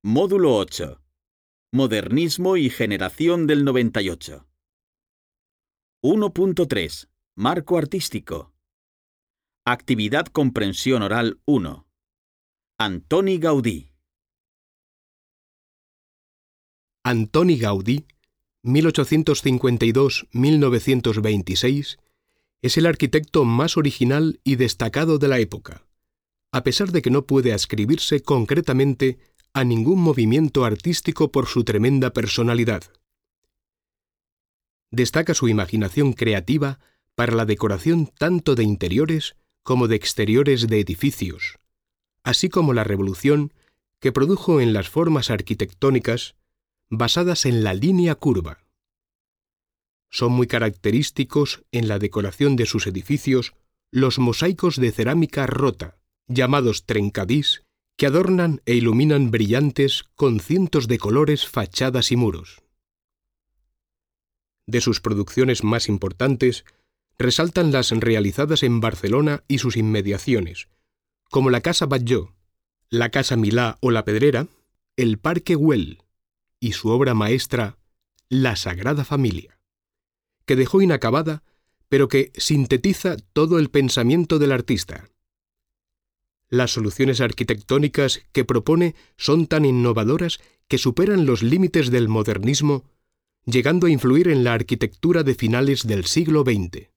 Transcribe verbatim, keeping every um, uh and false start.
Módulo ocho. Modernismo y generación del noventa y ocho. uno punto tres. Marco artístico. Actividad comprensión oral uno. Antoni Gaudí. Antoni Gaudí, mil ochocientos cincuenta y dos a mil novecientos veintiséis, es el arquitecto más original y destacado de la época, a pesar de que no puede adscribirse concretamente a ningún movimiento artístico por su tremenda personalidad. Destaca su imaginación creativa para la decoración tanto de interiores como de exteriores de edificios, así como la revolución que produjo en las formas arquitectónicas basadas en la línea curva. Son muy característicos en la decoración de sus edificios los mosaicos de cerámica rota, llamados trencadís, que adornan e iluminan brillantes con cientos de colores fachadas y muros. De sus producciones más importantes resaltan las realizadas en Barcelona y sus inmediaciones, como la Casa Batlló, la Casa Milà o la Pedrera, el Parque Güell y su obra maestra, La Sagrada Familia, que dejó inacabada, pero que sintetiza todo el pensamiento del artista. Las soluciones arquitectónicas que propone son tan innovadoras que superan los límites del modernismo, llegando a influir en la arquitectura de finales del siglo veinte.